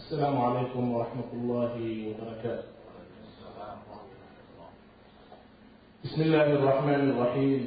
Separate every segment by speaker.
Speaker 1: السلام عليكم ورحمة الله وبركاته. بسم الله الرحمن الرحيم.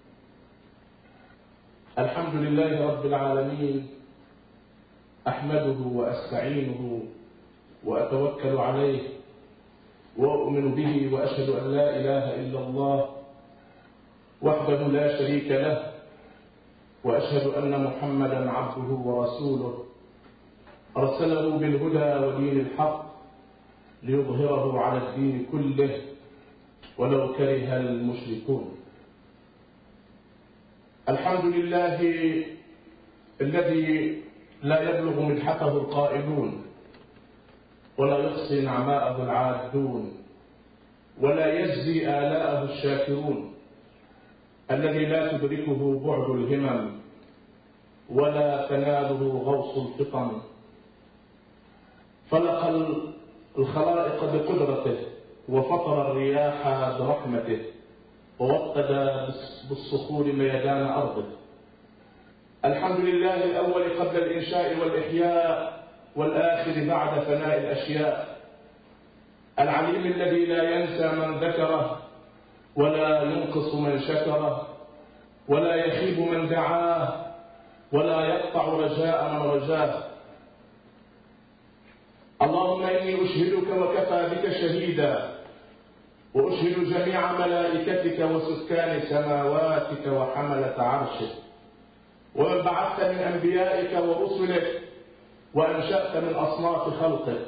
Speaker 1: الحمد لله رب العالمين، أحمده وأستعينه وأتوكل عليه وأؤمن به وأشهد أن لا إله إلا الله وحده لا شريك له، وأشهد أن محمدا عبده ورسوله أرسله بالهدى ودين الحق ليظهره على الدين كله ولو كره المشركون. الحمد لله الذي لا يبلغ مدحته القائلون ولا يحصي نعماءه العادون ولا يجزي آلاءه الشاكرون، الذي لا تدركه بعد الهمم ولا تناله غوص الفطن، خلق الخلائق بقدرته وفطر الرياح برحمته ووطد بالصخور ميدان أرضه. الحمد لله الأول قبل الإنشاء والإحياء والآخر بعد فناء الأشياء، العليم الذي لا ينسى من ذكره ولا ينقص من شكره ولا يخيب من دعاه ولا يقطع رجاء من رجاه. اللهم إني أشهدك وكفى بك شهيدا، وأشهد جميع ملائكتك وسكان سماواتك وحملة عرشك ومن بعثت من أنبيائك ورسلك وأنشأت من أصناف خلقك،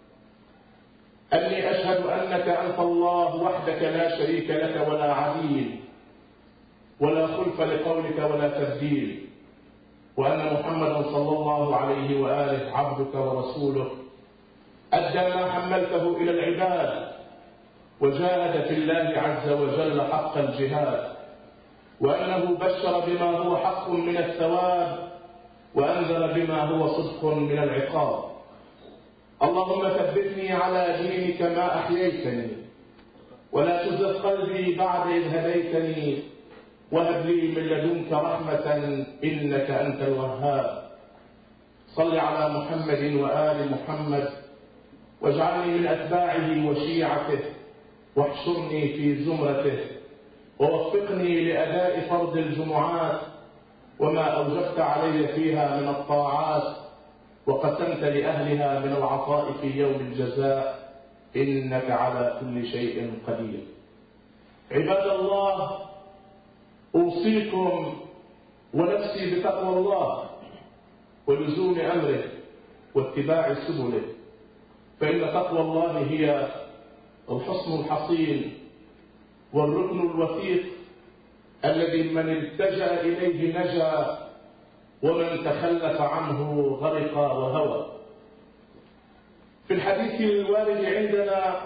Speaker 1: أني أشهد أنك أنت الله وحدك لا شريك لك ولا عديل ولا خلف لقولك ولا تبديل، وأن محمدا صلى الله عليه وآله عبدك ورسوله أدى ما حملته إلى العباد وجاهد في الله عز وجل حق الجهاد، وأنه بشر بما هو حق من الثواب وأنذر بما هو صدق من العقاب. اللهم ثبتني على دينك ما أحييتني ولا تزغ قلبي بعد إذ هديتني، وهب لي من لدنك رحمة إنك أنت الوهاب. صل على محمد وآل محمد واجعلني من أتباعه وشيعته، واحشرني في زمرته، ووفقني لأداء فرض الجمعات وما أوجبت علي فيها من الطاعات وقسمت لأهلها من العطاء في يوم الجزاء، إنك على كل شيء قدير. عباد الله، أوصيكم ونفسي بتقوى الله ولزوم أمره واتباع سبله، فإن تقوى الله هي الحصن الحصين والركن الوثيق الذي من التجأ إليه نجا ومن تخلف عنه غرق وهوى. في الحديث الوارد عندنا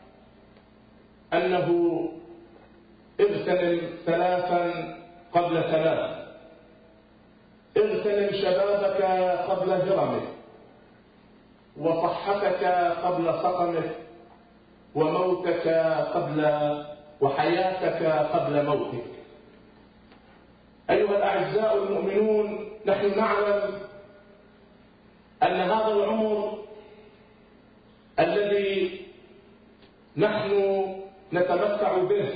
Speaker 1: أنه اغتنم ثلاثا قبل ثلاث: اغتنم شبابك قبل هرمك، وصحتك قبل سقمك، وحياتك قبل موتك. أيها الأعزاء المؤمنون، نحن نعلم أن هذا العمر الذي نحن نتمتع به،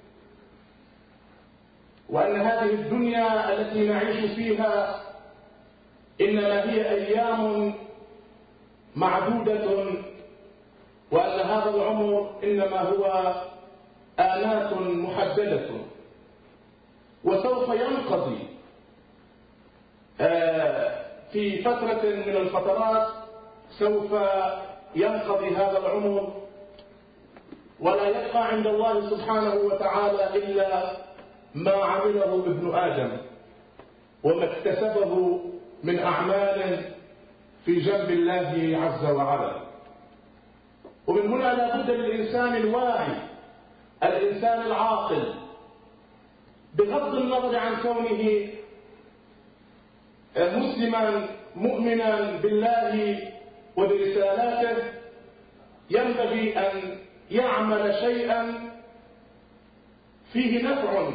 Speaker 1: وأن هذه الدنيا التي نعيش فيها إنما هي أيام معدودة، وأن هذا العمر إنما هو آنات محددة وسوف ينقضي في فترة من الفترات. سوف ينقضي هذا العمر ولا يبقى عند الله سبحانه وتعالى إلا ما عمله ابن آدم وما اكتسبه من أعمال في جنب الله عز وعلا. ومن هنا لا بد للإنسان الواعي، الإنسان العاقل، بغض النظر عن كونه مسلما مؤمنا بالله وبرسالاته، ينبغي أن يعمل شيئا فيه نفع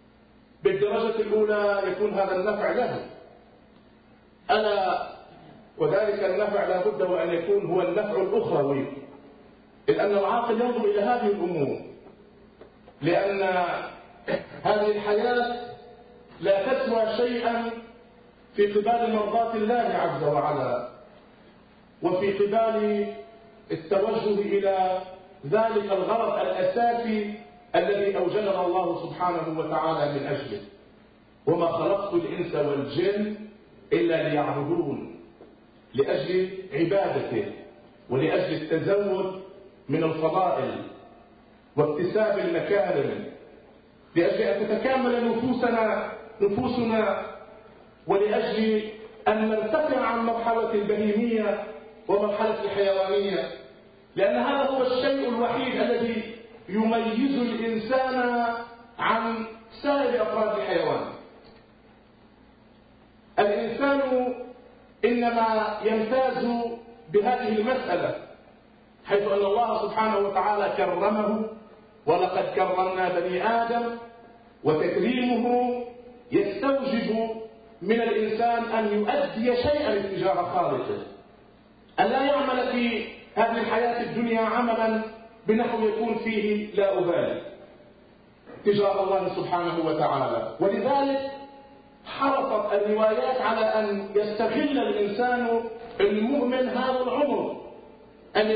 Speaker 1: بالدرجة الأولى يكون هذا النفع له. ألا وذلك النفع لا بد وأن يكون هو النفع الأخروي، لأن العاقل ينظر إلى هذه الأمور، لأن هذه الحياة لا تسوى شيئا في قبال مرضاة الله عز وعلا، وفي قبال التوجه إلى ذلك الغرض الأساسي الذي أوجدنا الله سبحانه وتعالى من أجله. وما خلقت الإنس والجن إلا ليعبدون، لأجل عبادته ولأجل التزود من الفضائل واكتساب المكارم، لأجل أن تتكامل نفوسنا ولأجل أن نرتفع عن مرحلة البهيمية ومرحلة الحيوانية، لأن هذا هو الشيء الوحيد الذي يميز الإنسان عن سائر أفراد الحيوان. الإنسان إنما يمتاز بهذه المسألة، حيث أن الله سبحانه وتعالى كرمه، ولقد كرمنا بني آدم، وتكريمه يستوجب من الإنسان أن يؤدي شيئا اتجاه خالقه، أن لا يعمل في هذه الحياة الدنيا عملا بنحو يكون فيه لا أبالي تجاه الله سبحانه وتعالى. ولذلك حرصت الروايات على أن يستغل الإنسان المؤمن هذا العمر، أن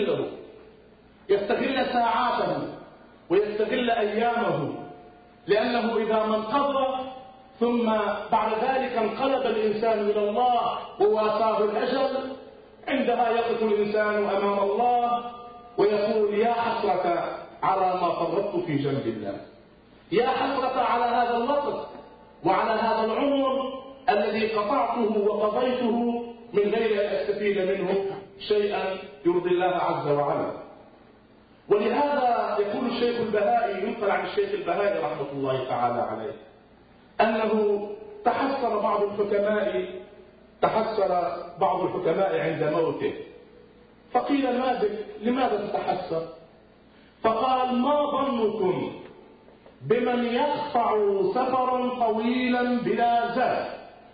Speaker 1: يستغل ساعاته ويستغل أيامه، لأنه إذا ما انقضى ثم بعد ذلك انقلب الإنسان إلى الله ووافاه الأجل، عندها يقف الإنسان أمام الله ويقول: يا حسرة على ما فرطت في جنب الله، يا حسرة على هذا الوقت وعلى هذا العمر الذي قطعته وقضيته من غير أن أستفيد منه شيئا يرضي الله عز وعلا. ولهذا يقول الشيخ البهائي، ينقل عن الشيخ البهائي رحمة الله تعالى عليه، أنه تحسر بعض الحكماء عند موته، فقيل: لماذا تتحسر؟ فقال: ما ظنكم بمن يقطع سفرا طويلا بلا زاد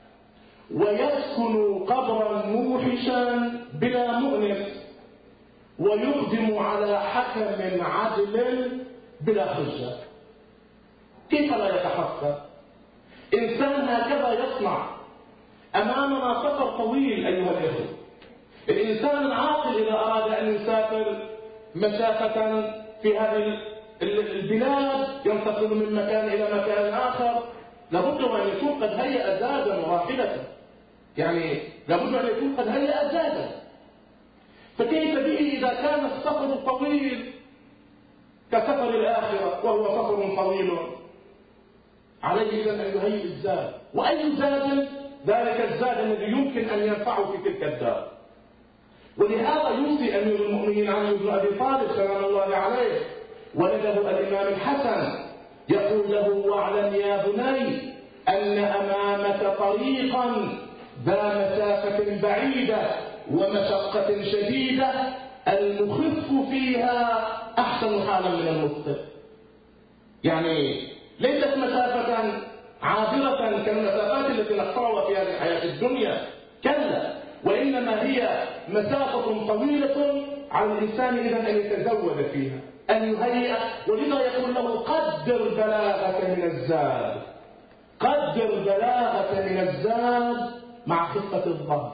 Speaker 1: ويسكن قبرا موحشا بلا مؤنس ويقدم على حكم عدل بلا حجة؟ كيف لا يتحسر؟ إنسان هكذا يصنع. أمامنا سفر طويل أيها الإخوة. الإنسان العاقل إذا أراد أن يسافر مسافة في هذه البلاد، ينتقل من مكان إلى مكان آخر، لابد أن يكون قد هيأ زادا وراحلة، يعني لابد أن يكون قد هيأ زادا. فكيف به إذا كان السفر طويل كسفر الآخرة وهو سفر طويل؟ عليه إذن أن يهيئ الزاد. وأي زاد؟ ذلك الزاد الذي يمكن أن ينفعه في تلك الدار. ولهذا يوصي أمير المؤمنين علي بن أبي طالب سلام الله عليه ولده الإمام الحسن، يقول له: واعلم يا بني أن أمامك طريقا ذا مسافة بعيدة ومشقة شديدة، المخف فيها أحسن حالا من المخطئ. يعني ليست مسافة عابرة كالمسافات التي نقطعها في هذه الحياة الدنيا، كلا، وإنما هي مسافة طويلة على الإنسان إذن أن يتزود فيها، أن يهيئ. ولذا يقول له: قدر بلاغة من الزاد، قدر بلاغة من الزاد مع خفة الظهر.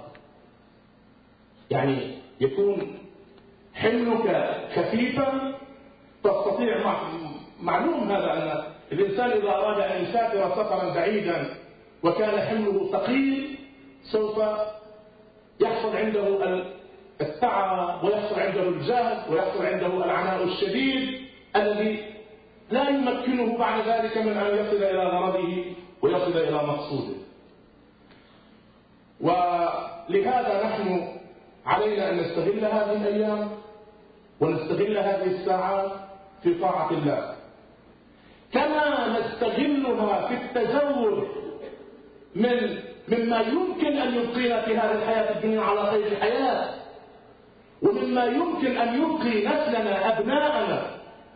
Speaker 1: يعني يكون حملك خفيفا تستطيع. معلوم هذا أن الإنسان إذا أراد أن يسافر سفرا بعيدا وكان حمله ثقيل، سوف يحصل عنده التعب ويحصل عنده الجهد ويحصل عنده العناء الشديد الذي لا يمكنه بعد ذلك من أن يصل إلى غرضه ويصل إلى مقصوده. ولهذا نحن علينا أن نستغل هذه الأيام ونستغل هذه الساعات في طاعة الله، كما نستغلها في التزود مما يمكن أن يبقينا في هذه الحياة الدنيا على قيد الحياة، ومما يمكن أن يبقي نسلنا أبناءنا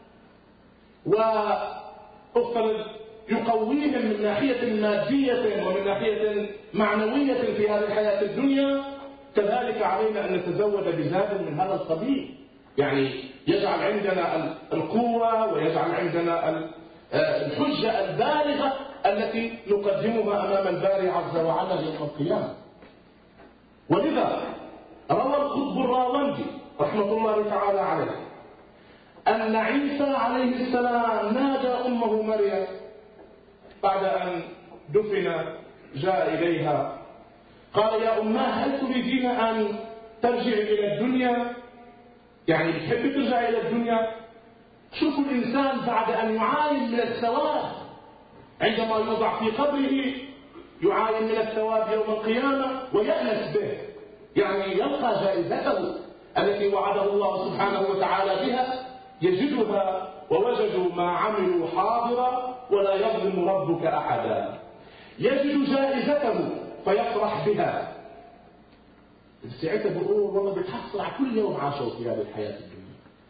Speaker 1: وأفترض يقويهم من ناحية مادية ومن ناحية معنوية في هذه الحياة الدنيا. كذلك علينا أن نتزود بزاد من هذا القبيل، يعني يجعل عندنا القوة ويجعل عندنا الحجة البالغة التي نقدمها أمام الباري عز وجل يوم القيامة. ولذا روى القطب الراوندي رحمة الله تعالى عليه أن عيسى عليه السلام نادى أمه مريم بعد أن دفن، جاء إليها قال: يا أماه هل تريدين أن ترجعي إلى الدنيا؟ يعني بتحبي ترجعي إلى الدنيا؟ شوفوا الإنسان بعد أن يعاين من الثواب عندما يوضع في قبره، يعاين من الثواب يوم القيامة ويأنس به، يعني يلقى جائزته التي وعده الله سبحانه وتعالى بها، يجدها ووجدوا ما عملوا حاضرا ولا يظلم ربك أحدا، يجد جائزته فيفرح بها. ساعتها بيقول والله بتحصل على كل يوم عاشوا في هذه الحياة الدنيا.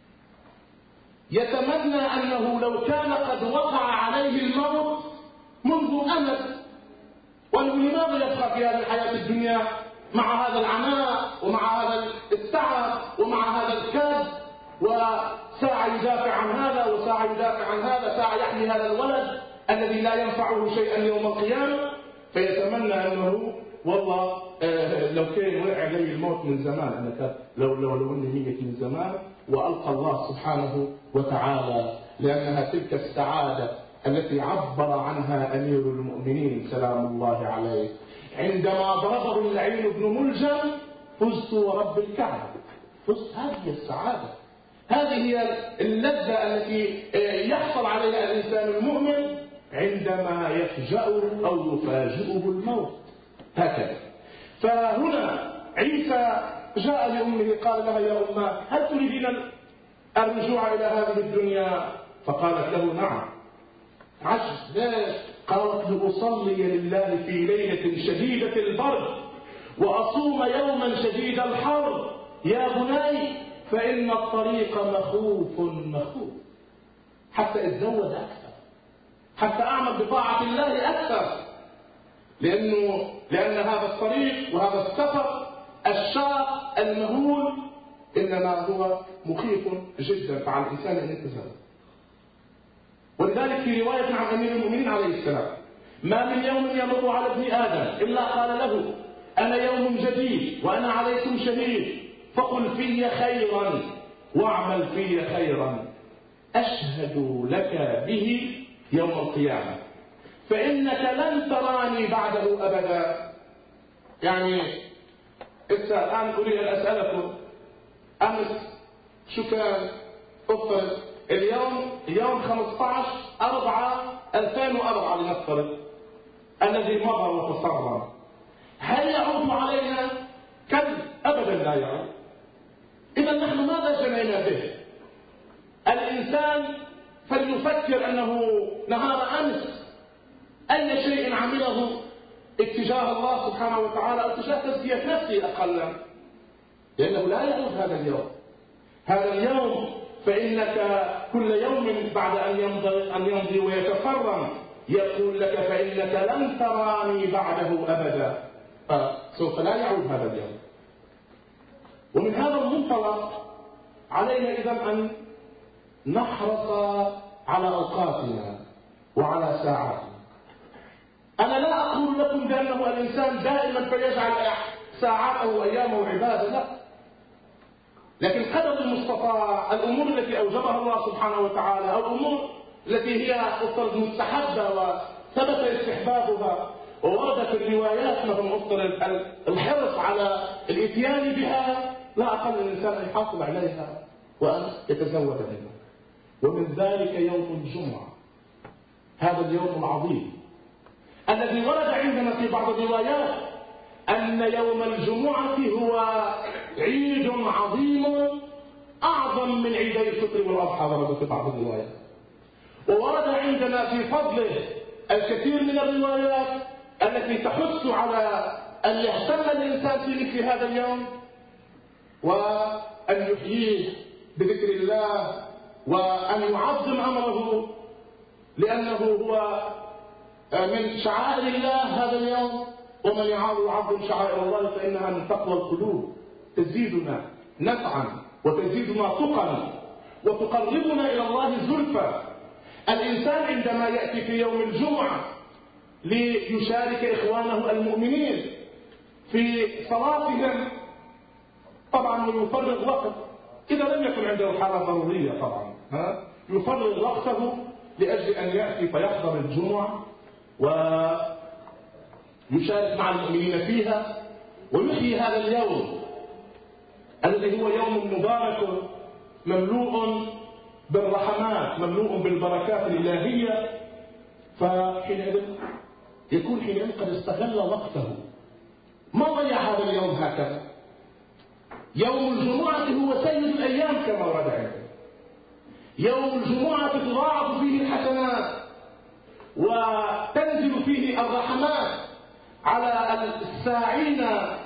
Speaker 1: يتمنى أنه لو كان قد وقع عليه الموت منذ أمد، وأنه لماذا يبقى في هذه الحياة الدنيا مع هذا العناء ومع هذا التعب ومع هذا الكاد، وساعة يدافع عن هذا وساعة يدافع عن هذا، ساعة يحمي هذا الولد الذي لا ينفعه شيئا يوم القيامة. فيتمنى أنه والله لو كان وقع علي الموت من زمان، أنا لو أني ميت من زمان، وألقى الله سبحانه وتعالى، لأنها تلك السعادة التي عبر عنها أمير المؤمنين سلام الله عليه عندما ضربه اللعين بن ملجم: فزت ورب الكعبة. فزت، هذه السعادة، هذه هي اللذة التي يحصل عليها الإنسان المؤمن عندما يفجأه أو يفاجئه الموت. هكذا. فهنا عيسى جاء لأمه قال لها: يا أماه هل تريدين الرجوع إلى هذه الدنيا؟ فقالت له: نعم. عجب، ليش؟ قالت: لأصلي لله في ليلة شديدة البرد وأصوم يوما شديد الحر يا بني فإن الطريق مخوف مخوف. حتى اتزود أكثر، حتى أعمل بطاعة الله أكثر، لأن هذا الطريق وهذا السفر الشاق المهول إنما هو مخيف جدا، فعلى الإنسان أن يتزود. ولذلك في رواية عن أمير المؤمنين عليه السلام: ما من يوم يمر على ابن آدم إلا قال له: أنا يوم جديد وأنا عليكم شهيد، فقل في خيرا واعمل في خيرا أشهد لك به يوم القيامة، فإنك لن تراني بعده أبدا. يعني الآن أريد أن أسألكم: أمس شو كان؟ أفرض اليوم 15/4/2004 لنفترض، الذي مضى وتصرم، هل يعود علينا؟ كلا، أبدا لا يعود. إذا نحن ماذا جنينا به؟ الإنسان فليفكر أنه نهار أمس أي شيء عمله اتجاه الله سبحانه وتعالى أو اتجاه تزكية نفسه أقلا، لأنه لا يعود هذا اليوم. هذا اليوم فإنك كل يوم بعد أن يمضي ويتفرم يقول لك: فإنك لن تراني بعده أبدا. فسوف لا يعود هذا اليوم. ومن هذا المنطلق علينا إذن أن نحرص على أوقاتنا وعلى ساعاتنا. أنا لا أقول لكم بأنه الإنسان دائما فيجعل ساعاته وأيامه عبادة، لا، لكن قدر المستطاع الأمور التي أوجبها الله سبحانه وتعالى أو الأمور التي هي مستحبة وثبت استحبابها وورد في الروايات مثلا الحرص على الإتيان بها، لا أقل الإنسان أن يحافظ عليها وأن يتزود منها. ومن ذلك يوم الجمعة، هذا اليوم العظيم الذي ورد عندنا في بعض الروايات أن يوم الجمعة هو عيد عظيم أعظم من عيدي الفطر والأضحى، ورد في بعض الروايات. وورد عندنا في فضله الكثير من الروايات التي تحث على أن يهتم الإنسان في مثل هذا اليوم وأن يحييه بذكر الله وأن يعظم أمره، لأنه هو من شعائر الله هذا اليوم، ومن يعظم شعائر الله فإنها من تقوى القلوب، تزيدنا نفعا وتزيدنا تقا وتقربنا إلى الله زلفى. الإنسان عندما يأتي في يوم الجمعة ليشارك إخوانه المؤمنين في صلاتهم، طبعا يفرغ وقت، إذا لم يكن عنده حالة ضرورية طبعا يفرغ وقته لأجل أن يأتي فيحضر الجمعة ويشارك مع المؤمنين فيها ويحيي هذا اليوم الذي هو يوم مبارك مملوء بالرحمات، مملوء بالبركات الإلهية. فحينئذ يكون حينئذ قد استغل وقته، ما ضيع هذا اليوم هكذا. يوم الجمعة هو سيد الأيام كما ورد عنده. يوم الجمعة تضاعف فيه الحسنات وتنزل فيه الرحمات على الساعين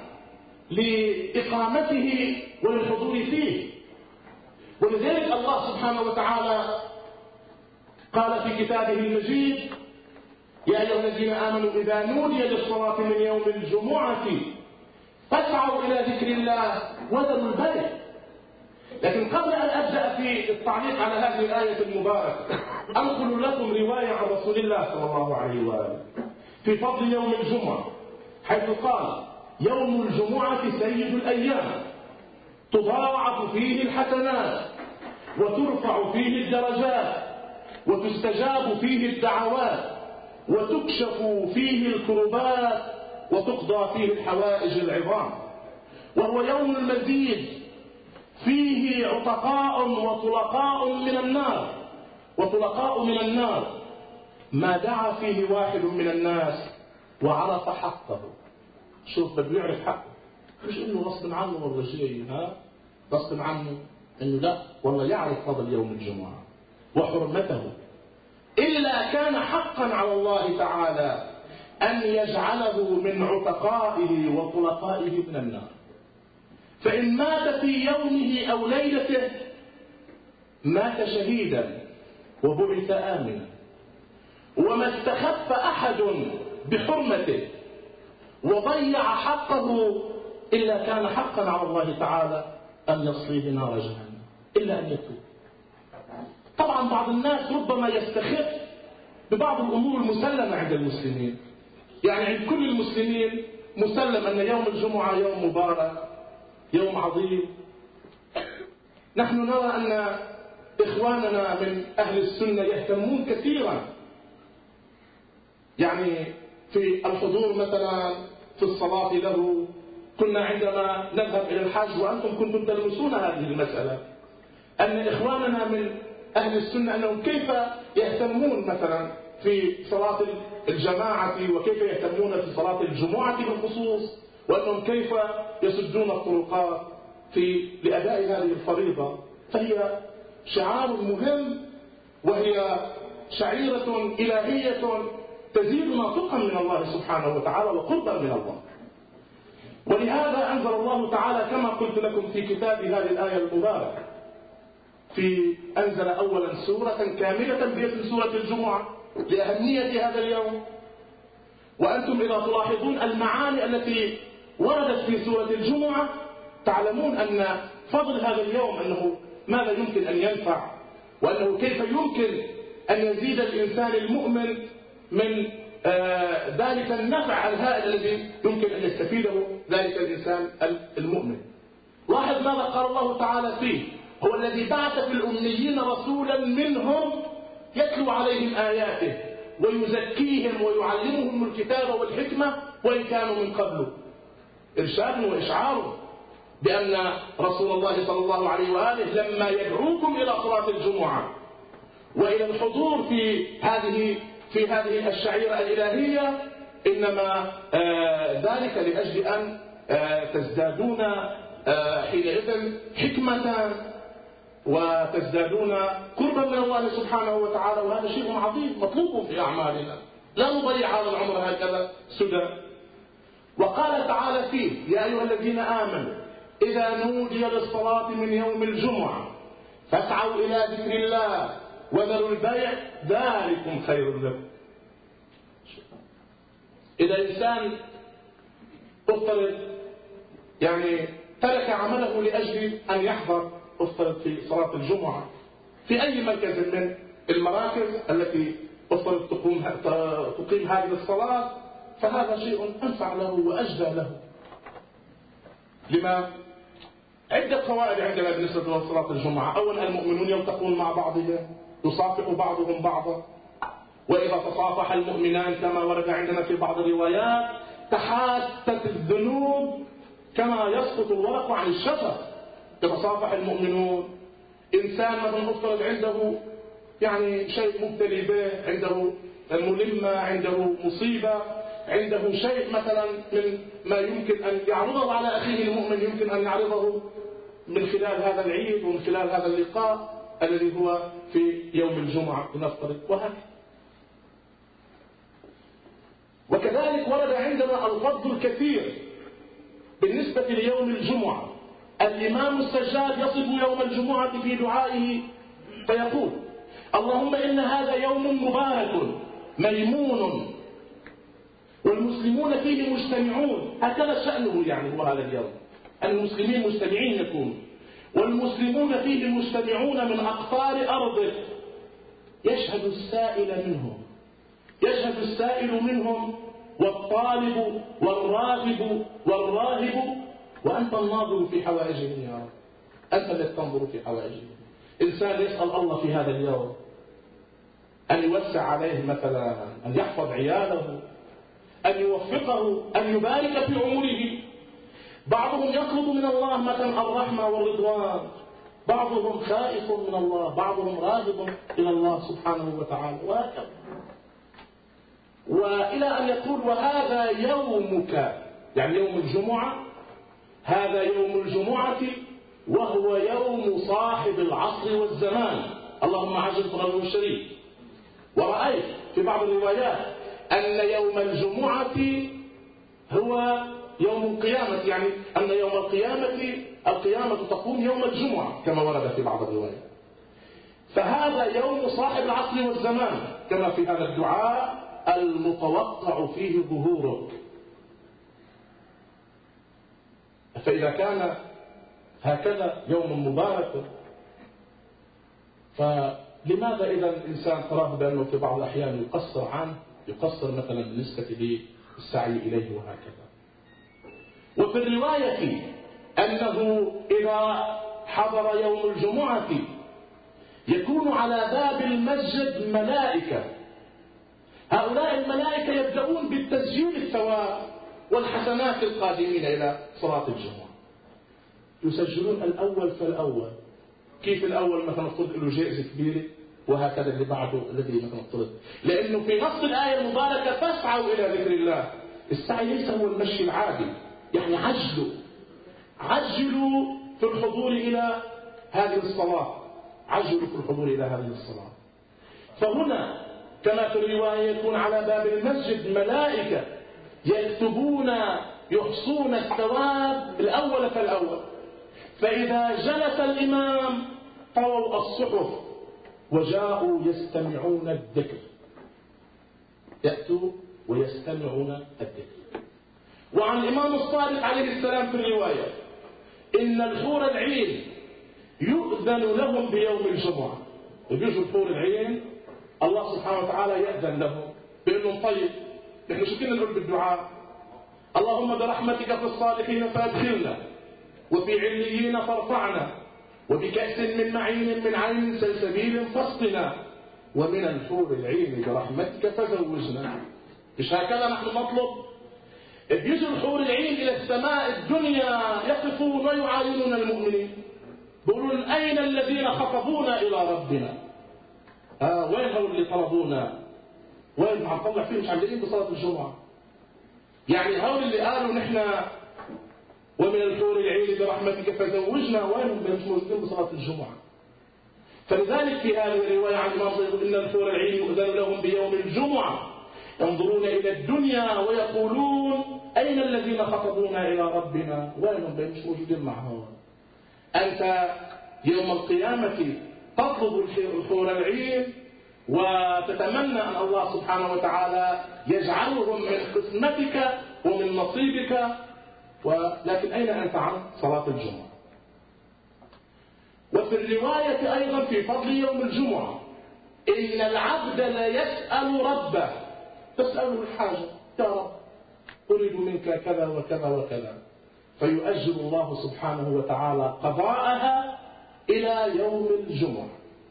Speaker 1: لإقامته وللحضور فيه. ولذلك الله سبحانه وتعالى قال في كتابه المجيد: يا أيها الذين آمنوا إذا نودي للصلاة من يوم الجمعة فاسعوا إلى ذكر الله وذروا البيع. لكن قبل أن أبدأ في التعليق على هذه الآية المباركة أنقل لكم رواية عن رسول الله صلى الله عليه وآله في فضل يوم الجمعة، حيث قال: يوم الجمعة سيد الأيام، تضاعف فيه الحسنات وترفع فيه الدرجات وتستجاب فيه الدعوات وتكشف فيه الكربات وتقضى فيه الحوائج العظام، وهو يوم المزيد فيه عتقاء وطلقاء من النار وطلقاء من النار ما دعا فيه واحد من الناس وعرف حقه. شوف، بده يعرف حقه، مش انه غصب عنه والله شيء غصب عنه، انه لا والله يعرف فضل يوم الجمعة وحرمته، إلا كان حقا على الله تعالى أن يجعله من عتقائه وطلقائه من النار. فإن مات في يومه أو ليلته مات شهيدا وبعث آمنا، وما استخف أحد بحرمته وضيع حقه إلا كان حقا على الله تعالى أن يصليه نار جهنم إلا أن يتوب. طبعا بعض الناس ربما يستخف ببعض الأمور المسلمة عند المسلمين، يعني عند كل المسلمين مسلم أن يوم الجمعة يوم مبارك، يوم عظيم. نحن نرى أن إخواننا من أهل السنة يهتمون كثيرا يعني في الحضور مثلا في الصلاة له. كنا عندما نذهب إلى الحج وأنتم كنتم تلمسون هذه المسألة، أن إخواننا من أهل السنة أنهم كيف يهتمون مثلا في صلاة الجماعة وكيف يهتمون في صلاة الجمعة بالخصوص، وأنهم كيف يسدون الطرقات لأداء هذه الفريضة. فهي شعار مهم وهي شعيرة إلهية تزيدنا ثقا من الله سبحانه وتعالى وقربا من الله. ولهذا أنزل الله تعالى كما قلت لكم في كتاب هذه الآية المباركة، أنزل أولا سورة كاملة باسم سورة الجمعة لأهمية هذا اليوم. وأنتم إذا تلاحظون المعاني التي وردت في سورة الجمعة تعلمون أن فضل هذا اليوم أنه ماذا يمكن أن ينفع، وأنه كيف يمكن أن يزيد الإنسان المؤمن من ذلك النفع الهائل الذي يمكن أن يستفيده ذلك الإنسان المؤمن. لاحظ ماذا قال الله تعالى فيه: هو الذي بعث في الأميين رسولا منهم يتلو عليهم آياته ويزكيهم ويعلمهم الكتاب والحكمة وإن كانوا من قبل. إرشاد وإشعار بأن رسول الله صلى الله عليه وآله لما يدعوكم إلى صلاة الجمعة وإلى الحضور في هذه الشعيرة الإلهية إنما ذلك لأجل أن تزدادون حينئذ حكمة وتزدادون قربا من الله سبحانه وتعالى. وهذا شيء عظيم مطلوب في أعمالنا، لا نضيع هذا العمر هكذا سدى. وقال تعالى فيه: يا أيها الذين آمنوا إذا نودي للصلاة من يوم الجمعة فاسعوا إلى ذكر الله وذروا البيع ذلكم خير لكم. إذا إنسان افترض يعني ترك عمله لأجل أن يحضر افترض في صلاة الجمعة في أي مركز من المراكز التي افترض تقيم هذه الصلاة، فهذا شيء أنفع له وأجدى له. لما؟ عدة فوائد عندنا بالنسبة لصلاة الجمعة. أولا، المؤمنون يلتقون مع بعضهم، يصافح بعضهم بعضا، وإذا تصافح المؤمنان كما ورد عندنا في بعض الروايات تحاتت الذنوب كما يسقط الورق عن الشجر. يتصافح المؤمنون. إنسان مثلا افترض عنده يعني شيء مبتلي به، عنده ملمة، عنده مصيبة، عنده شيء مثلا من ما يمكن أن يعرضه على أخيه المؤمن، يمكن أن يعرضه من خلال هذا العيد ومن خلال هذا اللقاء الذي هو في يوم الجمعة لنفترض، وهكذا. وكذلك ورد عندنا الفضل الكثير بالنسبة ليوم الجمعة. الإمام السجاد يصف يوم الجمعة في دعائه فيقول: اللهم إن هذا يوم مبارك ميمون والمسلمون فيه مجتمعون. هكذا شأنه، يعني هو هذا اليوم المسلمين مجتمعين يكونوا، والمسلمون فيه مجتمعون من أقطار أرضه. يشهد السائل منهم والطالب والراغب والراهب، وأنت الناظر في حوائجهم يا رب، أنت الذي تنظر في حوائجهم. إنسان يسأل الله في هذا اليوم أن يوسع عليه مثلا، أن يحفظ عياله، أن يوفقه، أن يبارك في عمره. بعضهم يطلب من الله مثلا الرحمة والرضوان، بعضهم خائف من الله، بعضهم راغب إلى الله سبحانه وتعالى، وهكذا. وإلى أن يقول: وهذا يومك، يعني يوم الجمعة، هذا يوم الجمعة وهو يوم صاحب العصر والزمان، اللهم عجل فرجه الشريف. ورأيت في بعض الروايات أن يوم الجمعة هو يوم القيامة، يعني أن يوم القيامة تقوم يوم الجمعة كما ورد في بعض الروايات. فهذا يوم صاحب العصر والزمان كما في هذا الدعاء المتوقع فيه ظهورك. فإذا كان هكذا يوم مبارك، فلماذا إذا الإنسان تراه بأنه في بعض الأحيان يقصر مثلا بالنسبة للسعي إليه وهكذا. وفي الرواية أنه إذا حضر يوم الجمعة يكون على باب المسجد ملائكة. هؤلاء الملائكة يبدأون بالتسجيل الثواب والحسنات القادمين إلى صلاة الجمعة، يسجلون الأول فالأول. كيف الأول مثلا نفترض له جائزة كبيرة، وهكذا اللي بعده الذي مثلا نفترض، لأنه في نص الآية المباركة فاسعوا إلى ذكر الله. السعي ليس هو المشي العادي، يعني عجلوا في الحضور إلى هذه الصلاة، فهنا كما في الرواية يكون على باب المسجد ملائكة يكتبون يحصون الثواب الأول فالأول. فإذا جلس الإمام طووا الصحف وجاءوا يستمعون الذكر، يأتوا ويستمعون الذكر. وعن الإمام الصادق عليه السلام في الرواية إن الحور العين يؤذن لهم بيوم الجمعة. يجوز الحور العين الله سبحانه وتعالى يأذن لهم بأنهم طيب، نحن شو كنا نقول بالدعاء؟ اللهم برحمتك في الصالحين فادخلنا، وفي عليين فارفعنا، وبكأس من معين من عين سلسبيل فاسقنا، ومن الحور العين برحمتك فزوجنا. مش هكذا نحن نطلب؟ بيجوا الحور العين إلى السماء الدنيا يقفون ويعاينون المؤمنين، بيقولون أين الذين خطبونا إلى ربنا؟ وين هو اللي طلبونا؟ وين عم نطلع فيه؟ مش عم لاقيين بصلاة الجمعة. يعني هؤلاء اللي قالوا نحن ومن الحور العين برحمتك فزوجنا، وينهم مش موجودين بصلاة الجمعة؟ فلذلك في هذه الرواية عن الإمام إن الحور العين يؤذن لهم بيوم الجمعة ينظرون إلى الدنيا ويقولون أين الذين خطبونا إلى ربنا؟ وينهم مش موجودين معهم. أنت يوم القيامة تطلب الحور العين وتتمنى أن الله سبحانه وتعالى يجعلهم من قسمتك ومن نصيبك ولكن أين أنت عن صلاة الجمعة؟ وفي الرواية أيضا في فضل يوم الجمعة: إن العبد ليسأل ربه، تسأله الحاجة: يا رب أريد منك كذا وكذا وكذا، فيؤجل الله سبحانه وتعالى قضاءها إلى يوم الجمعة.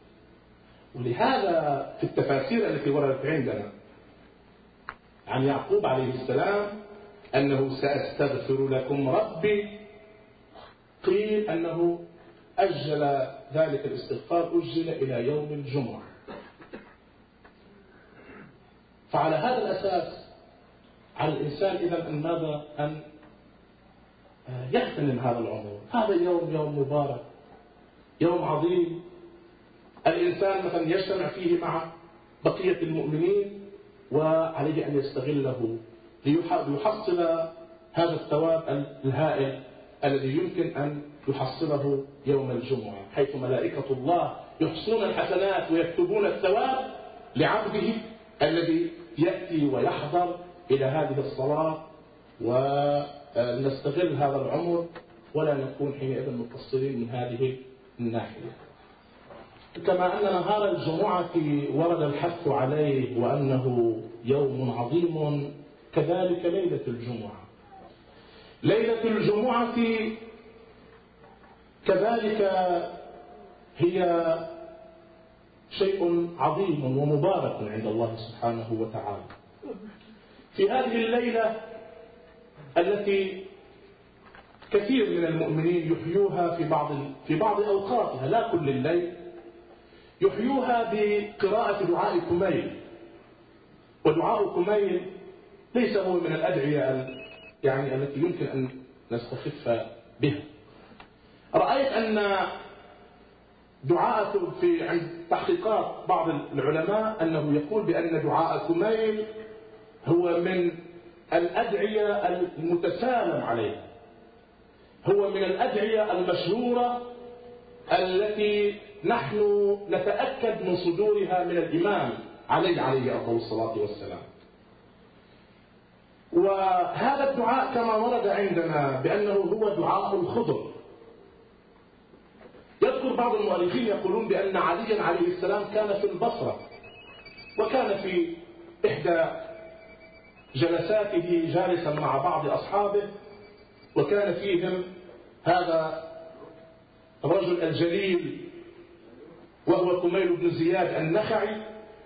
Speaker 1: ولهذا في التفاسير التي وردت عندنا عن يعقوب عليه السلام أنه سأستغفر لكم ربي، قيل أنه أجل ذلك الاستغفار، أجل إلى يوم الجمعة. فعلى هذا الأساس على الإنسان إذن أن ماذا؟ أن يغتنم هذا العمر. هذا يوم مبارك، يوم عظيم، الإنسان مثلا يجتمع فيه مع بقية المؤمنين، وعليه أن يستغله ليحصل هذا الثواب الهائل الذي يمكن أن يحصله يوم الجمعة، حيث ملائكة الله يحصون الحسنات ويكتبون الثواب لعبده الذي يأتي ويحضر إلى هذه الصلاة. ونستغل هذا العمر ولا نكون حينئذ مقصرين من هذه الناحية. كما أن نهار الجمعة ورد الحث عليه وأنه يوم عظيم، كذلك ليلة الجمعة. ليلة الجمعة كذلك هي شيء عظيم ومبارك عند الله سبحانه وتعالى. في هذه الليلة التي كثير من المؤمنين يحيوها في بعض أوقاتها، لا كل الليل، يحيوها بقراءة دعاء كميل. ودعاء كميل ليس هو من الأدعية التي يمكن أن نستخف بها. رأيت أن دعاء عند تحقيقات بعض العلماء أنه يقول بأن دعاء كميل هو من الأدعية المتسالم عليها، هو من الأدعية المشهورة التي نحن نتأكد من صدورها من الإمام عليه أفضل الصلاة والسلام. وهذا الدعاء كما ورد عندنا بأنه هو دعاء الخضر. يذكر بعض المؤرخين يقولون بأن علي عليه السلام كان في البصرة، وكان في إحدى جلساته جالسا مع بعض أصحابه، وكان فيهم هذا الرجل الجليل وهو كميل بن زياد النخعي،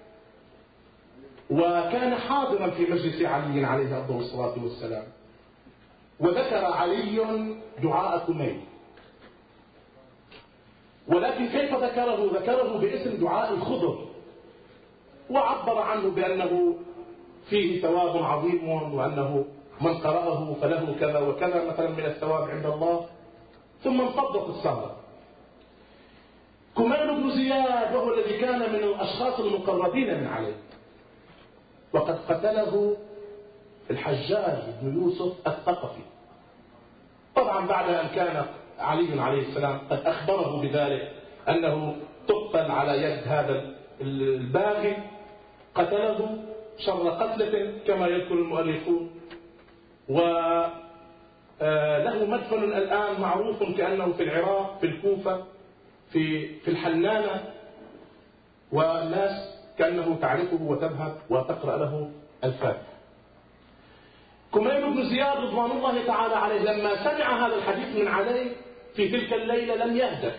Speaker 1: وكان حاضرا في مجلس علي عليه أفضل الصلاة والسلام. وذكر علي دعاء كميل، ولكن كيف ذكره؟ ذكره باسم دعاء الخضر، وعبر عنه بأنه فيه ثواب عظيم، وأنه من قرأه فله كذا وكذا مثلا من الثواب عند الله. ثم انفضت السهرة. كميل بن زياد وهو الذي كان من الأشخاص المقربين من علي، وقد قتله الحجاج بن يوسف الثقفي، طبعا بعد أن كان علي عليه السلام قد أخبره بذلك أنه تقتل على يد هذا الباغي. قتله شر قتلة كما يذكر المؤرخون، وله مدفن الآن معروف كأنه في العراق، في الكوفة، في الحنانة، والناس كأنه تعرفه وتذهب وتقرأ له الفاتحة. كميل بن زياد رضوان الله تعالى عليه لما سمع هذا الحديث من علي في تلك الليلة لم يهدأ.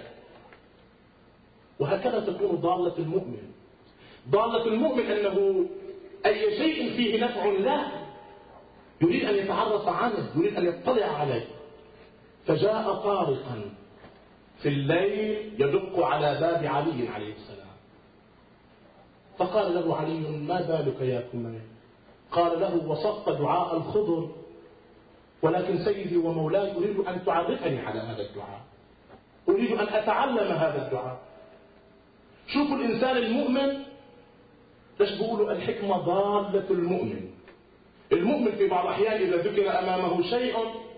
Speaker 1: وهكذا تكون ضالة المؤمن. ضالة المؤمن أنه أي شيء فيه نفع له يريد أن يتعرف عنه، يريد أن يطلع عليه. فجاء طارقا في الليل يدق على باب علي عليه السلام، فقال له علي: ما بالك يا كميل؟ قال له: وصفت دعاء الخضر، ولكن سيدي ومولاي أريد أن تعرفني على هذا الدعاء، أريد أن أتعلم هذا الدعاء. شوفوا الإنسان المؤمن ليش بيقولوا الحكمة ضالة المؤمن. المؤمن في بعض الأحيان إذا ذكر أمامه شيء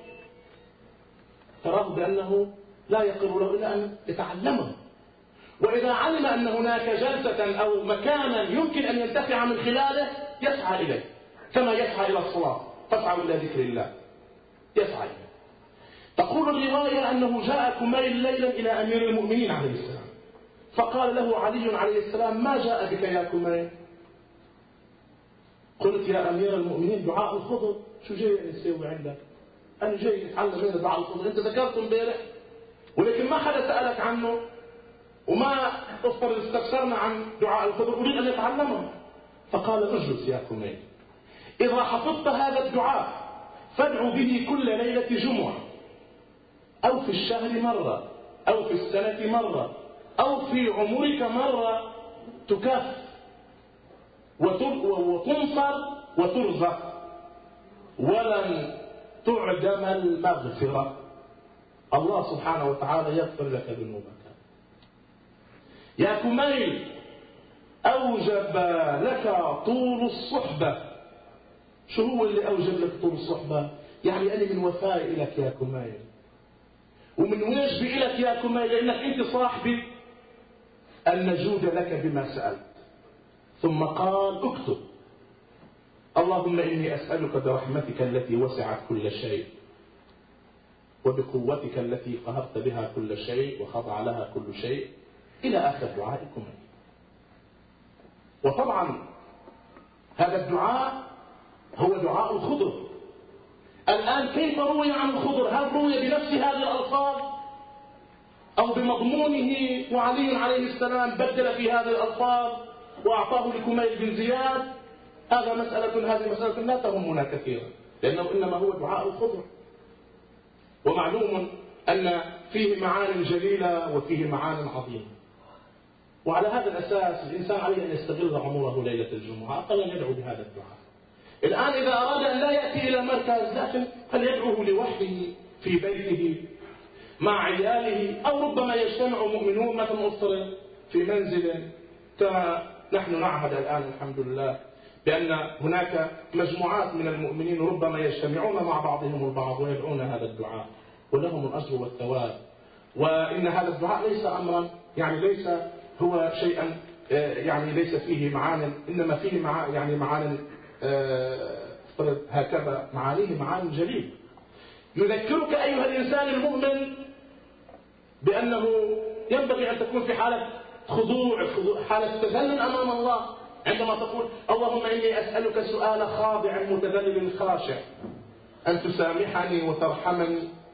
Speaker 1: تراه بأنه لا يقر له إلا أن يتعلمه، وإذا علم أن هناك جلسة أو مكانا يمكن أن ينتفع من خلاله يسعى إليه، كما يسعى إلى الصلاة، فاسعوا إلى ذكر الله، يسعى إليه. تقول الرواية أنه جاء كميل ليلا إلى أمير المؤمنين عليه السلام، فقال له علي عليه السلام: ما جاء بك يا كميل؟ قلت: يا أمير المؤمنين دعاء الخضر، شو جاي نسوي عندك؟ أنا جاي أتعلم من دعاء الخضر، أنت ذكرته امبارح ولكن ما حدا سألك عنه، وما استفسرنا عن دعاء الخضر، أريد أن نتعلمه. فقال: اجلس يا كميل، إذا حفظت هذا الدعاء فادعو به كل ليلة جمعة، أو في الشهر مرة، أو في السنة مرة، أو في عمرك مرة، تكف وتنصر وترزق ولن تعدم المغفرة. الله سبحانه وتعالى يغفر لك ذنوبك. يا كميل، أوجب لك طول الصحبة. شو هو اللي أوجب لك طول الصحبة؟ يعني أنا من وفائي لك يا كميل، ومن واجبي لك يا كميل، لأنك أنت صاحبي، أن نجود لك بما سألت. ثم قال: اكتب: اللهم إني أسألك برحمتك التي وسعت كل شيء، وبقوتك التي قهرت بها كل شيء وخضع لها كل شيء، إلى آخر دعائكم. وطبعا هذا الدعاء هو دعاء الخضر. الآن كيف روي عن الخضر؟ هل روي بنفس هذه الألفاظ أو بمضمونه وعلي عليه السلام بدل في هذه الألفاظ وأعطاه لكميل بن زياد؟ هذه مسألة لا تهمنا كثيرا، لأنه إنما هو دعاء الخضر، ومعلوم أن فيه معان جليلة وفيه معان عظيمة. وعلى هذا الأساس الإنسان عليه أن يستغل عمره ليلة الجمعة، أقل أن يدعو بهذا الدعاء. الآن إذا أراد أن لا يأتي إلى مركز، لكن فليدعوه لوحده في بيته مع عياله، أو ربما يجتمع مؤمنون مثلا أسرة في منزل، كما نحن نعهد الآن الحمد لله بأن هناك مجموعات من المؤمنين ربما يجتمعون مع بعضهم البعض ويدعون هذا الدعاء، ولهم الأجر والثواب. وإن هذا الدعاء ليس أمرا، يعني ليس هو شيئا يعني ليس فيه معان، إنما فيه معان هكذا، معانيه معان جليل. يذكرك أيها الإنسان المؤمن بأنه ينبغي أن تكون في حالة خضوع، حالة تذلل أمام الله، عندما تقول: اللهم إني أسألك سؤال خاضع متذلل خاشع، أن تسامحني وترحمني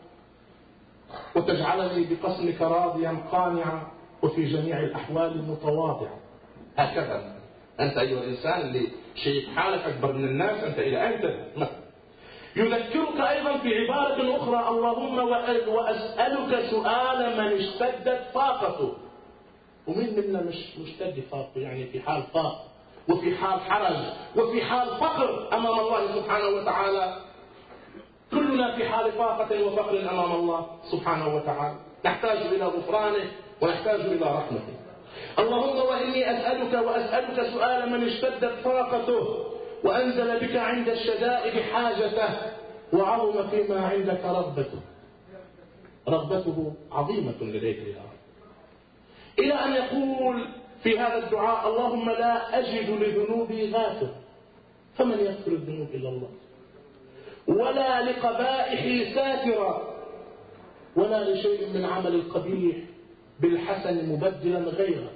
Speaker 1: وتجعلني بقسمك راضيا قانعا وفي جميع الأحوال متواضعا. هكذا أنت أيها الإنسان اللي شايف حالك أكبر من الناس، أنت إلى أين تذهب؟ يذكرك أيضا في عبارة أخرى: اللهم وأسألك سؤال من اشتدت طاقته. ومين منا مش مشتد طاقته؟ يعني في حال طاقة وفي حال حرج وفي حال فقر أمام الله سبحانه وتعالى. كلنا في حال طاقة وفقر أمام الله سبحانه وتعالى، نحتاج إلى غفرانه ونحتاج إلى رحمته. اللهم وإني وأسألك سؤال من اشتدت طاقته وأنزل بك عند الشدائد حاجته وعظم فيما عندك رغبته. رغبته عظيمة لديك يا رب. إلى أن يقول في هذا الدعاء: اللهم لا أجد لذنوبي غافر، فمن يغفر الذنوب إلا الله، ولا لقبائحي ساترا، ولا لشيء من عمل القبيح بالحسن مبدلا غيره.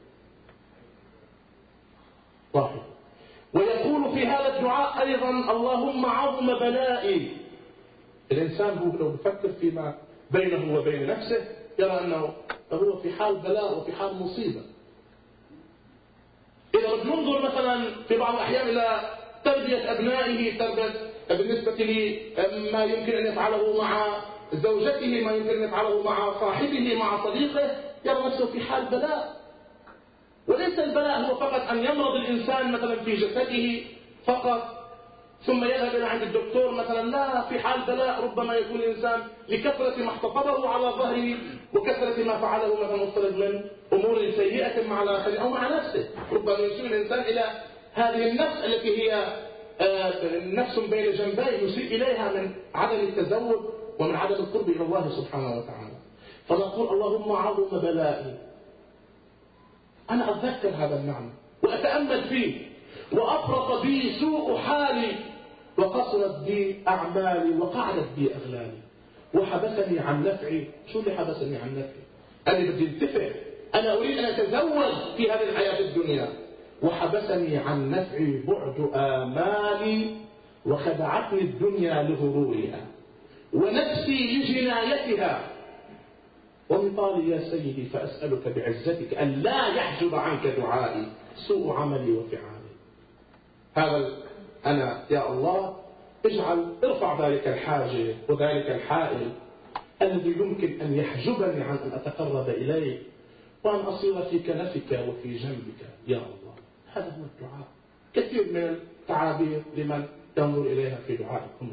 Speaker 1: واحد. ويقول في هذا الدعاء أيضا: اللهم عظم بلائي. الإنسان هو لو يفكر فيما بينه وبين نفسه يرى أنه هو في حال بلاء وفي حال مصيبة. إذا ننظر مثلا في بعض الأحيان إلى تربية أبنائه، بالنسبة لما يمكن أن يفعله مع زوجته، ما يمكن أن يفعله مع صاحبه، مع صديقه، يرى نفسه في حال بلاء. وليس البلاء هو فقط أن يمرض الإنسان مثلا في جسده فقط ثم يذهب إلى عند الدكتور مثلا، لا، في حال بلاء ربما يكون الإنسان لكثرة ما احتفظه على ظهره وكثرة ما فعله مثلا مفترض من أمور سيئة مع الآخرين أو مع نفسه. ربما يسيء الإنسان إلى هذه النفس التي هي نفس بين جنبيه، يسيء إليها من عدم التزود ومن عدم القرب إلى الله سبحانه وتعالى. فنقول: اللهم عظم بلائي. أنا أتذكر هذا المعنى وأتأمل فيه، وأفرط بي سوء حالي، وقصرت بي أعمالي، وقعدت بي أغلالي. وحبسني عن نفعي. شو اللي حبسني عن نفعي؟ أنا بدي انتفع، أنا أريد أن أتزوج في هذه الحياة الدنيا. وحبسني عن نفعي بعد آمالي، وخدعتني الدنيا لغرورها ونفسي لجنايتها. ومطالي يا سيدي فأسألك بعزتك أن لا يحجب عنك دعائي سوء عملي وفعالي. هذا أنا يا الله ارفع ذلك الحاجب وذلك الحائل الذي يمكن أن يحجبني عن أن أتقرب إليك وأن أصير في كنفك وفي جنبك يا الله. هذا هو الدعاء. كثير من التعابير لمن ينظر إليها في دعائكم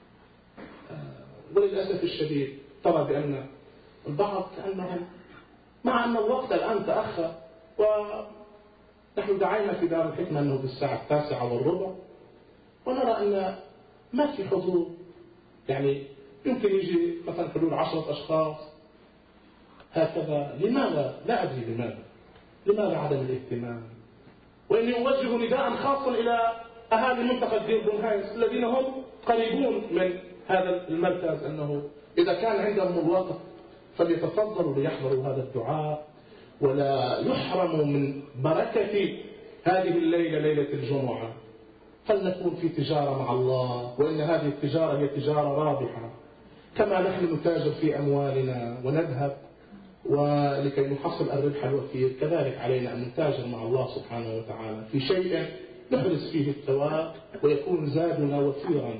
Speaker 1: وللأسف الشديد ترى بأن البعض كأنهم مع أن الوقت الآن تأخر، ونحن دعينا في دار الحكمة أنه بالساعة 9:15 ونرى أن ما في حضور، يعني يمكن يجي مثلا حلول 10 أشخاص هكذا. لماذا؟ لا أدري لماذا عدم الاهتمام. وإني أوجه نداء خاصا إلى أهالي منطقة دير بنهايس الذين هم قريبون من هذا المركز، أنه إذا كان عندهم الوقت فليتفضلوا ليحضروا هذا الدعاء ولا يحرموا من بركة هذه الليلة، ليلة الجمعة. فلنكون في تجارة مع الله، وإن هذه التجارة هي تجارة رابحة. كما نحن نتاجر في أموالنا ونذهب ولكي نحصل الربح الوفير، كذلك علينا أن نتاجر مع الله سبحانه وتعالى في شيء نحرز فيه الثواب ويكون زادنا وفيرا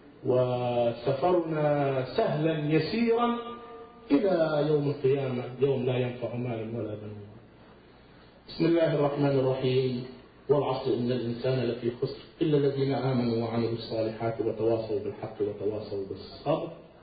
Speaker 1: وسفرنا سهلا يسيرا إلى يوم القيامة، يوم لا ينفع مال ولا بنون. بسم الله الرحمن الرحيم. والعصر إن الإنسان لفي خسر إلا الذين آمنوا وعملوا الصالحات وتواصوا بالحق وتواصوا بالصبر.